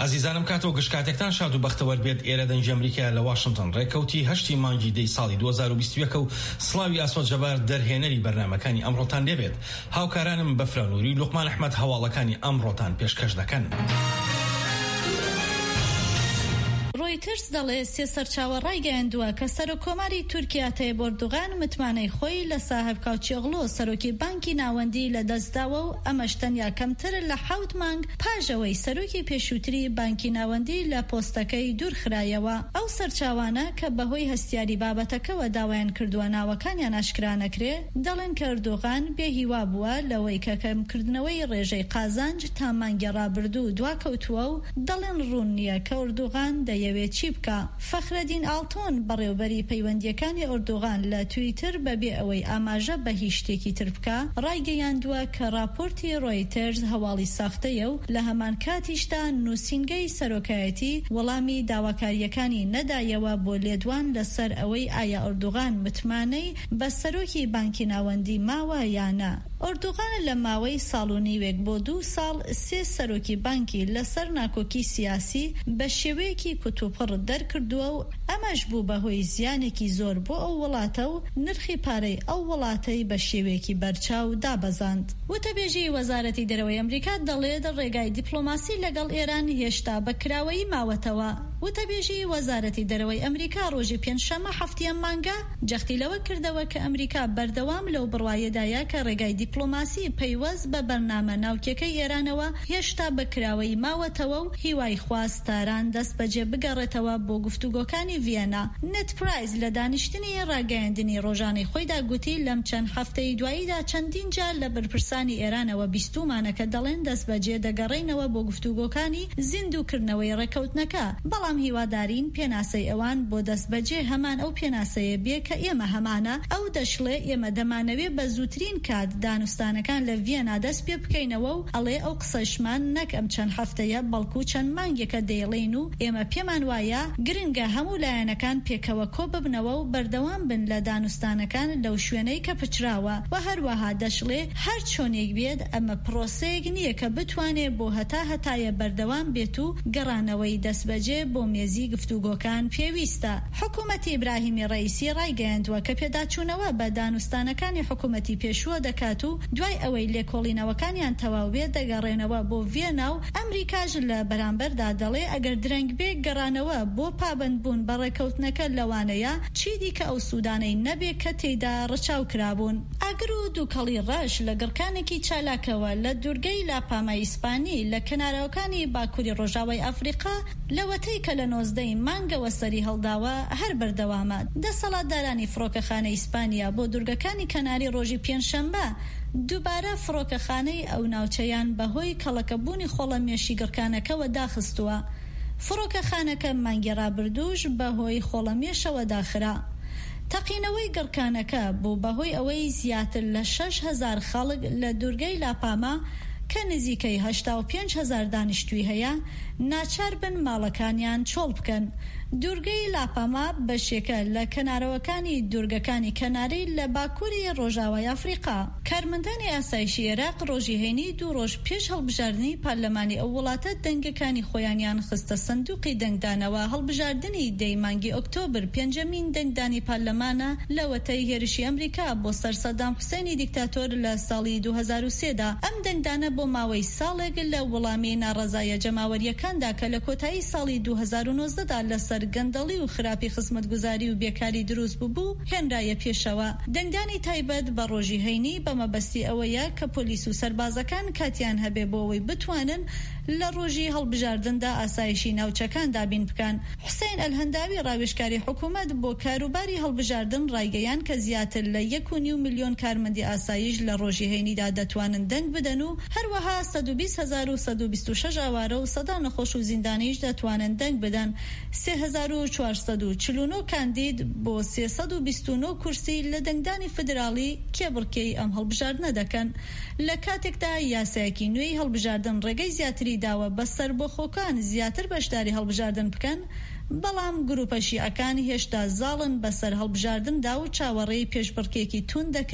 عزیزانم کاتۆ گشتکاتێکتان شاد و بەختەوەر بێت. ئێرە دەنگی ئەمریکا لە واشنگتن ڕێکەوتی 8 مانگی دەی ساڵی 2021 و سڵاوی ئاسۆد جەبار دەرهێنەری بەرنامەکانی ئەمڕۆتان لێبێت. هاوکارانم بەفرانووری لوقمان ئەحمەد هەواڵەکانی ئەمڕۆتان پێشکەش دەکەن. ڕۆیترز دەڵێ سێ سەرچاوە ڕایگەیاندووە کە سەرۆکۆماری تورکیا تایب ئەردوغان متمانەی خۆی لە ساحب کاوچێغلۆ سەرۆکی بانکی ناوەندی لە دەستداوە و ئەمەش تەنیا کەمتر لە 7 مانگ پاژەوەی سەرۆکی پێشووتری بانکی ناوەندی لە پۆستەکەی دوورخرایەوە. ئەو سەرچاوانە کە بەهۆی هەستیاری بابەتەکەەوە داوایان کردووە ناوەکانیان ئاشکرا نەکرێ دەڵێن کە ئەردوغان بێهیوا بووە لەوەی کە کەمکردنەوەی ڕێژەی قازانج تا مانگی ڕابردوو دواکەوتووە و دەڵێن ڕوون نییە کە ئەردوغان دەیەوێت چی بکە. فەخرەدین ئاڵتۆن بەڕێوەبەری پەیوەندیەکانی ئەردوغان لە تویتر بەبێ ئەوەی ئاماژە بە هیچ شتێکی تر بکە ڕایگەیاندووە کە راپۆرتی ڕۆیترز هەواڵی ساختەیە و لە هەمان کاتیشدا نووسینگەی سەرۆکایەتی وەڵامی داواکاریەکانی نەدایەوە بۆ لێدوان لەسەر ئەوەی ئایا ئەردوغان متمانەی بە سەرۆکی بانکی ناوەندی ماوە یانە. ئەردوغان لە ماوەی ساڵ و نیوێک بۆ 2 ساڵ سێ سەرۆکی بانکی لەسەر ناکۆکی سیاسی بە شێوەیەکی کتوپڕ دەرکردووە و ئەمەش بوو بەهۆی زیانێکی زۆر بۆ ئەو وڵاتە و نرخی پارەی ئەو وڵاتەی بە شێوەیەکی بەرچاو دابەزاند. وتەبێژی وەزارەتی دەرەوەی ئەمریکا دەڵێت ڕێگای دیپلۆماسی لەگەڵ ئێران هێشتا بەکراوەیی ماوەتەوە. وتەبێژی وەزارەتی دەرەوەی ئەمریکا ڕۆژی پێنجشەمە هەفتیان مانگە جەختی لەوە کردەوە کە ئەمریکا بەردەوام لەو بڕوایەدایە کە ڕێگای دیپلۆماسی پەیوەست بە بەرنامە ناوکیەکەی ئێرانەوە هێشتا بەکراوەی ماوەتەوە و هیوای خواست تاران دەست بەجێ بگەڕێتەوە بۆ گفتوگۆکانی ڤیەنا. نت پرایز لە دانیشتنی ڕاگەیاندنی ڕۆژانەی خۆیدا گوتی لەم چەند هەفتەی دواییدا چەندین جار لە بەرپرسانی ئێرانەوە بیستومانەکە دەڵێن دەست بەجێ دەگەڕێنەوە بۆ گفتوگۆکانی زیندووکردنەوەی ڕێکەوتنەکە. بەڵام هیوادارین پێناسەی ئەوان بۆ دەست بەجێ هەمان ئەو پێناسەیە بێ کە ئێمە هەمانە. ئەو دەشڵێ ئێمە دەمانەوێ بە زووترین کات دانوستانەکان لە ڤیەنا دەست پێ بکەینەوە و ئەڵێ ئەو قسەشمان نەک ئەم چەند هەفتەیە بەڵکو چەند مانگێکە دەیڵێن و ئێمە پێمان وایە گرنگە هەموو لایەنەکان پێکەوە کۆ ببنەوە و بەردەوام بن لە دانوستانەکان لەو شوێنەی کە پچراوە و هەروەها دەشڵێ هەر چۆنێک بێت ئەمە پرۆسەیەک نییە کە بتوانێت بۆ هەتایە بەردەوام بێت و گەڕانەوەی دەستبەجێ بۆ مێزی گفتوگۆکان پێویستە. حکوومەتی ئیبراهیمی ڕەئیسی ڕایگەیاندووە کە پێداچوونەوە بە دانوستانەکانی حکوومەتی پێشووە دەکات و دوای ئەوەی لێکۆڵینەوەکانیان تەواو بێت دەگەڕێنەوە بۆ ڤیەنا و ئەمریکاش لە بەرامبەردا دەڵێ ئەگەر درەنگ بێ گەڕانەوە بۆ پابندبوون بە ڕێکەوتنەکە لەوانەیە چیدی کە ئەو سوودانەی نەبێ کە تێیدا ڕەچاو کرابوون. ئاگر و دووکەڵی ڕەش لە گڕکانێکی چالاکەوە لە دوورگەی لاپامای ئیسپانی لە کەناراوەکانی باکووری ڕۆژاوای ئەفریقا لەوەتەی کە لە 19 مانگەوە سەری هەڵداوە هەر بەردەوامە. دەسەڵاتدارانی فڕۆکەخانەی ئیسپانیا بۆ دوورگەکانی کەناری ڕۆژی پێنجشەمبە دووبارە فڕۆکەخانەی ئەو ناوچەیان بەهۆی کەڵەکەبوونی خۆڵەمێشی گڕکانەکەوە داخستووە. فڕۆکەخانەکە مانگی ڕابردووش بەهۆی خۆڵەمێشەوە داخرا. تەقینەوەی گڕکانەکە بوو بەهۆی ئەوەی زیاتر لە 6,000 خەڵک لە دوورگەی لاپاما کە نزیکەی 85,000 دانیشتووی هەیە ناچار بن ماڵەکانیان چۆڵ بکەن. دوورگەی لاپاما بەشێکە لە کەنارەوەکانی دوورگەکانی کەناری لە باکووری ڕۆژاوای ئەفریقا. کارمەندانی ئاسایشی عێراق ڕۆژی هەینی 2 ڕۆژ پێش هەڵبژاردنی پارلەمانی ئەو وڵاتە دەنگەکانی خۆیانیان خستە سندوقی دەنگدانەوە. هەڵبژاردننی دەیمانگی ئۆکتۆبر 5مین دەنگدانی پارلەمانە لە وەتەی هێرشی ئەمریکا بۆ سەر سەدام حوسێنی دیکتاتۆر لە ساڵی 2003دا. ئەم دەنگدانە بۆ ماوەی ساڵێک لە وەڵامی ناڕەزایە جەماوەریەکاندا کە لە کۆتایی ساڵی 2019دا لەسەر گەندەڵی و خراپی خزمەتگوزاری و بێکاری دروست بوو هێنرایە پێشەوە. دەنگدانی تایبەت بە ڕۆژی هەینی بە مەبەستی ئەوەیە کە پۆلیس و سەربازەکان کاتیان هەبێ بۆ ئەوەی بتوانن لە ڕۆژی هەڵبژاردندا ئاسایشی ناوچەکان دابین بکەن. حوسێن ئەلهەنداوی ڕاوێژکاری حکوومەت بۆ کاروباری هەڵبژاردن ڕایگەیان کە زیاتر لە 1.5 ملیۆن کارمەندی ئاسایش لە ڕۆژی هەینیدا دەتوانن دەنگ بدەن و هەروەها 120,126 ئاوارە و سەدا نەخۆش و زیندانیش دەتوانن دەنگ بدەن. 3,449 کاندید بۆ 329 کورسی لە دەنگدانی فدراڵی کێبڕکەی ئەم هەڵبژاردنە دەکەن. لە کاتێکدا یاسایەکی نوێی هەڵبژاردن ڕێگەی زیاتری داوە بەسەر بۆ خۆکان زیاتر بەشداری هەڵبژاردن بکەن، بەڵام گروپە شیعەکان هێشتا زاڵن بەسەر هەڵبژاردندا و چاوەڕێی پێشبڕکێکی تون دەکرێت